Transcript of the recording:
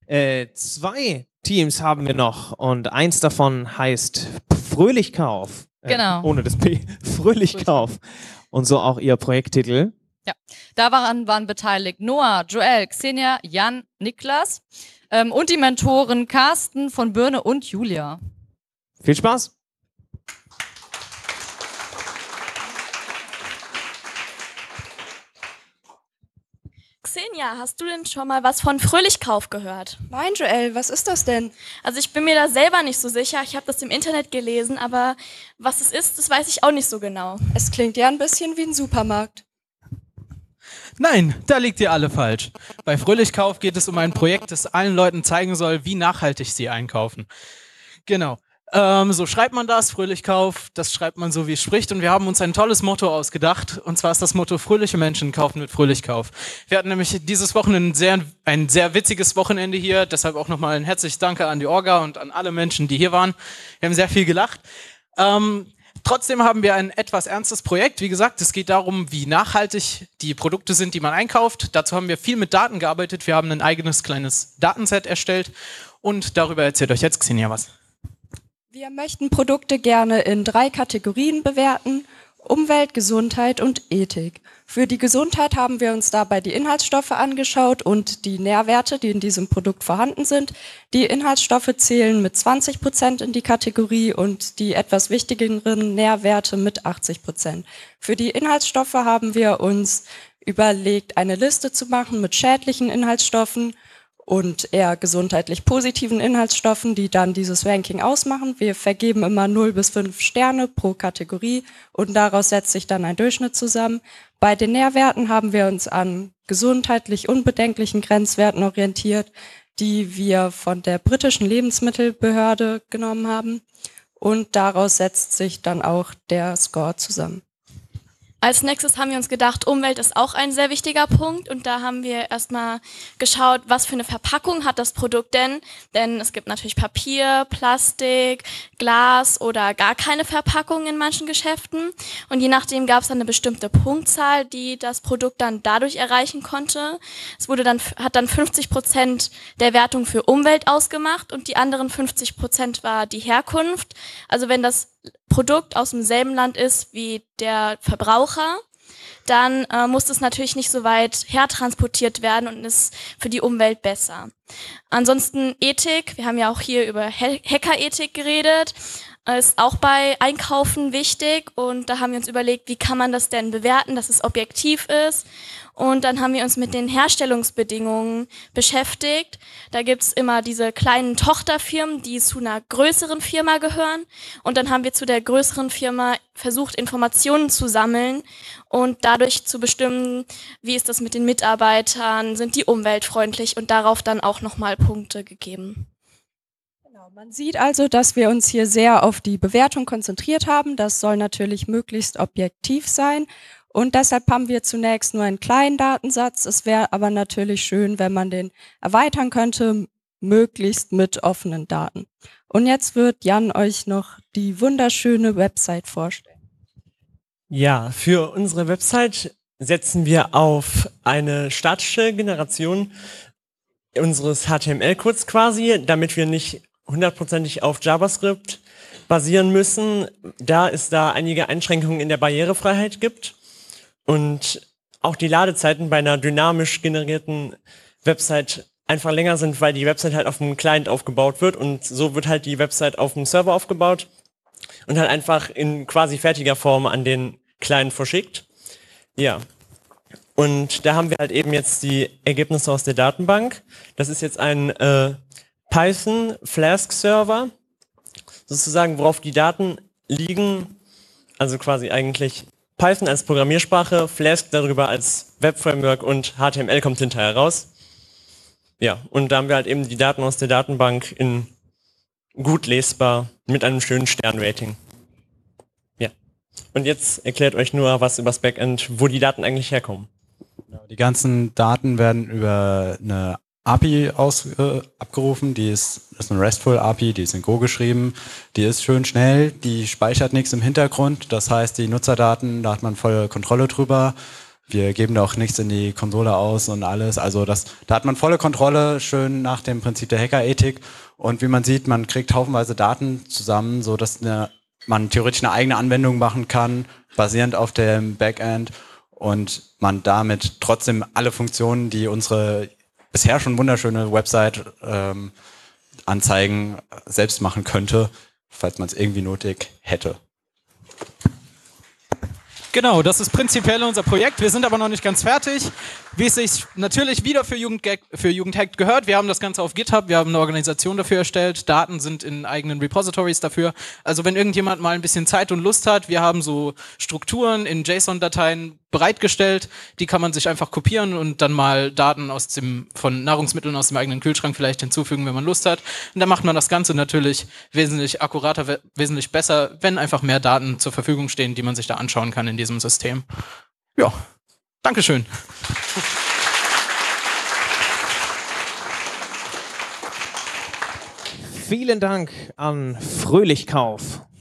Zwei Teams haben wir noch und eins davon heißt Fröhlichkauf. Genau. Ohne das P. Fröhlichkauf. Und so auch ihr Projekttitel. Ja, daran waren beteiligt Noah, Joel, Xenia, Jan, Niklas und die Mentoren Carsten von Birne und Julia. Viel Spaß! Xenia, hast du denn schon mal was von Fröhlichkauf gehört? Nein, Joel, was ist das denn? Also ich bin mir da selber nicht so sicher. Ich habe das im Internet gelesen, aber was es ist, das weiß ich auch nicht so genau. Es klingt ja ein bisschen wie ein Supermarkt. Nein, da liegt ihr alle falsch. Bei Fröhlichkauf geht es um ein Projekt, das allen Leuten zeigen soll, wie nachhaltig sie einkaufen. Genau. So schreibt man das, Fröhlichkauf, das schreibt man so, wie es spricht. Und wir haben uns ein tolles Motto ausgedacht. Und zwar ist das Motto: Fröhliche Menschen kaufen mit Fröhlichkauf. Wir hatten nämlich dieses Wochenende ein sehr witziges Wochenende hier. Deshalb auch nochmal ein herzliches Danke an die Orga und an alle Menschen, die hier waren. Wir haben sehr viel gelacht. Trotzdem haben wir ein etwas ernstes Projekt. Wie gesagt, es geht darum, wie nachhaltig die Produkte sind, die man einkauft. Dazu haben wir viel mit Daten gearbeitet. Wir haben ein eigenes kleines Datenset erstellt. Und darüber erzählt euch jetzt Xenia was. Wir möchten Produkte gerne in 3 Kategorien bewerten: Umwelt, Gesundheit und Ethik. Für die Gesundheit haben wir uns dabei die Inhaltsstoffe angeschaut und die Nährwerte, die in diesem Produkt vorhanden sind. Die Inhaltsstoffe zählen mit 20% in die Kategorie und die etwas wichtigeren Nährwerte mit 80%. Für die Inhaltsstoffe haben wir uns überlegt, eine Liste zu machen mit schädlichen Inhaltsstoffen und eher gesundheitlich positiven Inhaltsstoffen, die dann dieses Ranking ausmachen. Wir vergeben immer 0 bis 5 Sterne pro Kategorie und daraus setzt sich dann ein Durchschnitt zusammen. Bei den Nährwerten haben wir uns an gesundheitlich unbedenklichen Grenzwerten orientiert, die wir von der britischen Lebensmittelbehörde genommen haben. Und daraus setzt sich dann auch der Score zusammen. Als nächstes haben wir uns gedacht, Umwelt ist auch ein sehr wichtiger Punkt und da haben wir erstmal geschaut, was für eine Verpackung hat das Produkt denn es gibt natürlich Papier, Plastik, Glas oder gar keine Verpackung in manchen Geschäften und je nachdem gab es dann eine bestimmte Punktzahl, die das Produkt dann dadurch erreichen konnte. Hat dann 50% der Wertung für Umwelt ausgemacht und die anderen 50% war die Herkunft. Also wenn das Produkt aus demselben Land ist wie der Verbraucher, dann muss es natürlich nicht so weit hertransportiert werden und ist für die Umwelt besser. Ansonsten Ethik, wir haben ja auch hier über Hackerethik geredet, ist auch bei Einkaufen wichtig und da haben wir uns überlegt, wie kann man das denn bewerten, dass es objektiv ist. Und dann haben wir uns mit den Herstellungsbedingungen beschäftigt. Da gibt's immer diese kleinen Tochterfirmen, die zu einer größeren Firma gehören. Und dann haben wir zu der größeren Firma versucht, Informationen zu sammeln und dadurch zu bestimmen, wie ist das mit den Mitarbeitern, sind die umweltfreundlich und darauf dann auch nochmal Punkte gegeben. Genau, man sieht also, dass wir uns hier sehr auf die Bewertung konzentriert haben. Das soll natürlich möglichst objektiv sein. Und deshalb haben wir zunächst nur einen kleinen Datensatz. Es wäre aber natürlich schön, wenn man den erweitern könnte, möglichst mit offenen Daten. Und jetzt wird Jan euch noch die wunderschöne Website vorstellen. Ja, für unsere Website setzen wir auf eine statische Generation unseres HTML-Codes quasi, damit wir nicht hundertprozentig auf JavaScript basieren müssen, da es da einige Einschränkungen in der Barrierefreiheit gibt. Und auch die Ladezeiten bei einer dynamisch generierten Website einfach länger sind, weil die Website halt auf dem Client aufgebaut wird und so wird halt die Website auf dem Server aufgebaut und halt einfach in quasi fertiger Form an den Client verschickt. Ja. Und da haben wir halt eben jetzt die Ergebnisse aus der Datenbank. Das ist jetzt ein Python Flask Server, sozusagen, worauf die Daten liegen, also quasi eigentlich Python als Programmiersprache, Flask darüber als Web-Framework und HTML kommt hinterher raus. Ja, und da haben wir halt eben die Daten aus der Datenbank in gut lesbar mit einem schönen Sternrating. Ja. Und jetzt erklärt euch nur was übers Backend, wo die Daten eigentlich herkommen. Die ganzen Daten werden über eine API abgerufen, die ist eine RESTful API, die ist in Go geschrieben, die ist schön schnell, die speichert nichts im Hintergrund, das heißt die Nutzerdaten, da hat man volle Kontrolle drüber, Wir geben da auch nichts in die Konsole aus und alles. Also da hat man volle Kontrolle, schön nach dem Prinzip der Hackerethik. Und wie man sieht, man kriegt haufenweise Daten zusammen, so dass man theoretisch eine eigene Anwendung machen kann, basierend auf dem Backend. Und man damit trotzdem alle Funktionen, die unsere bisher schon wunderschöne Website anzeigen, selbst machen könnte, falls man es irgendwie nötig hätte. Genau, das ist prinzipiell unser Projekt. Wir sind aber noch nicht ganz fertig. Wie es sich natürlich wieder für Jugendhackt gehört. Wir haben das Ganze auf GitHub, wir haben eine Organisation dafür erstellt. Daten sind in eigenen Repositories dafür. Also wenn irgendjemand mal ein bisschen Zeit und Lust hat, wir haben so Strukturen in JSON-Dateien bereitgestellt. Die kann man sich einfach kopieren und dann mal Daten von Nahrungsmitteln aus dem eigenen Kühlschrank vielleicht hinzufügen, wenn man Lust hat. Und dann macht man das Ganze natürlich wesentlich akkurater, wesentlich besser, wenn einfach mehr Daten zur Verfügung stehen, die man sich da anschauen kann in diesem System. Ja, Dankeschön. Vielen Dank an Fröhlichkauf.